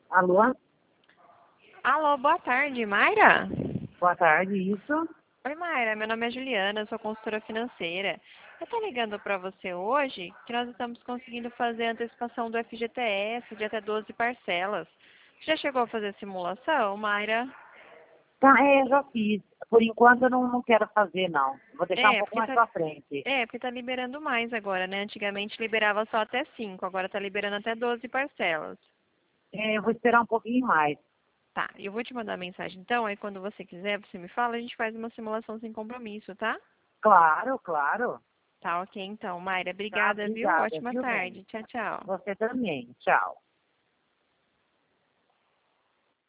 Alô? Alô, boa tarde, Mayra? Boa tarde, isso? Oi, Mayra, meu nome é Juliana, eu sou consultora financeira. Eu tô ligando para você hoje que nós estamos conseguindo fazer a antecipação do FGTS de até 12 parcelas. Já chegou a fazer a simulação, Mayra? Tá, eu já fiz. Por enquanto eu não quero fazer, não. Vou deixar um É, pouco porque mais tá, pra frente. porque tá liberando mais agora, né? Antigamente liberava só até 5, agora tá liberando até 12 parcelas. Eu vou esperar um pouquinho mais. Tá, eu vou te mandar mensagem então, aí quando você quiser, você me fala, a gente faz uma simulação sem compromisso, tá? Claro, claro. Tá, ok então. Mayra, Tá, obrigada, viu? obrigada, Ótima viu, bem? tarde. Tchau, tchau. Você também. Tchau.